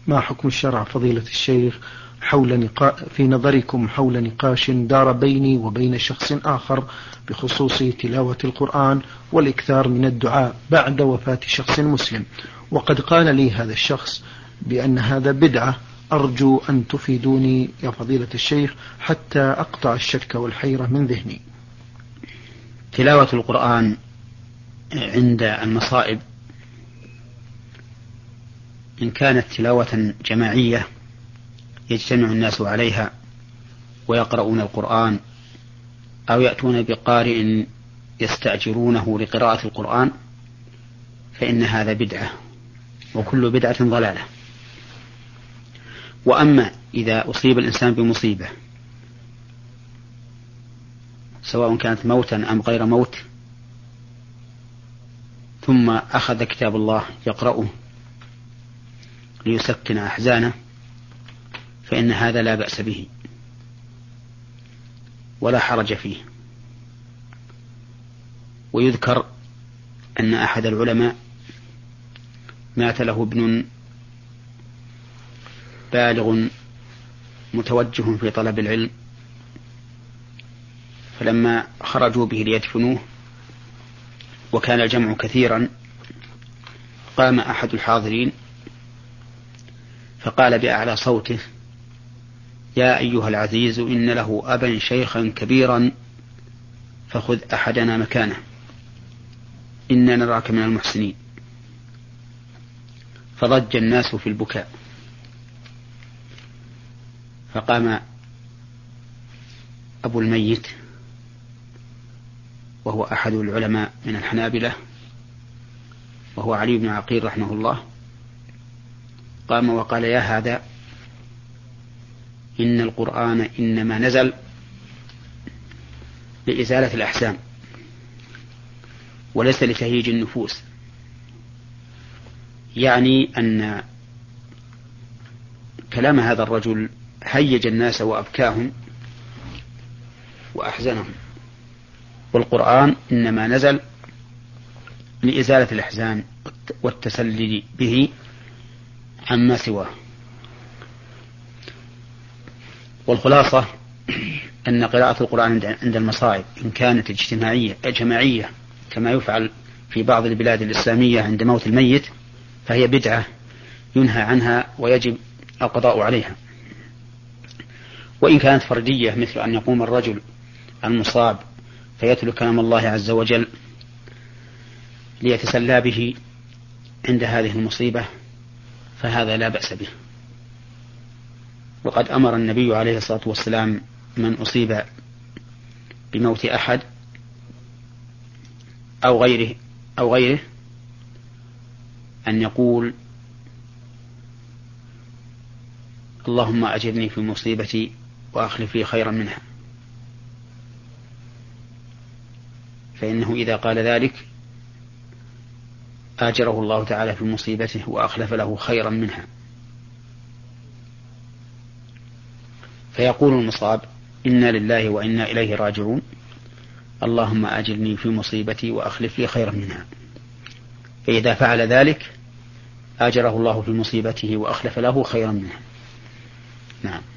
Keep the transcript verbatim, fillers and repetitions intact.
ما حكم الشرع فضيلة الشيخ حول نقا... في نظركم حول نقاش دار بيني وبين شخص آخر بخصوص تلاوة القرآن والإكثار من الدعاء بعد وفاة شخص مسلم، وقد قال لي هذا الشخص بأن هذا بدعة، أرجو أن تفيدوني يا فضيلة الشيخ حتى أقطع الشك والحيرة من ذهني. تلاوة القرآن عند المصائب إن كانت تلاوة جماعية يجتمع الناس عليها ويقرؤون القرآن أو يأتون بقارئ يستأجرونه لقراءة القرآن فإن هذا بدعة، وكل بدعة ضلالة. وأما إذا أصيب الإنسان بمصيبة سواء كانت موتا أم غير موت ثم أخذ كتاب الله يقرأه ليسكن أحزانه فإن هذا لا بأس به ولا حرج فيه. ويذكر أن أحد العلماء مات له ابن بالغ متوجه في طلب العلم، فلما خرجوا به ليدفنوه وكان الجمع كثيرا قام أحد الحاضرين فقال بأعلى صوته: يا أيها العزيز إن له أبا شيخا كبيرا فخذ أحدنا مكانه إنا نراك من المحسنين. فضج الناس في البكاء، فقام أبو الميت وهو أحد العلماء من الحنابلة وهو علي بن عقيل رحمه الله، قام وقال: يا هذا إن القرآن إنما نزل لإزالة الأحزان وليس لتهييج النفوس، يعني أن كلام هذا الرجل هيج الناس وأبكاهم وأحزنهم، والقرآن إنما نزل لإزالة الأحزان والتسلي به عما سواه. والخلاصة أن قراءة القرآن عند المصائب إن كانت اجتماعية جماعية كما يفعل في بعض البلاد الإسلامية عند موت الميت فهي بدعة ينهى عنها ويجب القضاء عليها. وإن كانت فردية مثل أن يقوم الرجل المصاب فيتلو كلام الله عز وجل ليتسلى به عند هذه المصيبة فهذا لا بأس به. وقد أمر النبي عليه الصلاة والسلام من أصيب بموت أحد أو غيره أو غيره أن يقول: اللهم أجرني في مصيبتي وأخلف لي خيرا منها، فإنه إذا قال ذلك آجره الله تعالى في مصيبته وأخلف له خيرا منها. فيقول المصاب: إنا لله وإنا إليه راجعون، اللهم أجرني في مصيبتي وأخلف لي خيرا منها. فإذا فعل ذلك آجره الله في مصيبته وأخلف له خيرا منها. نعم.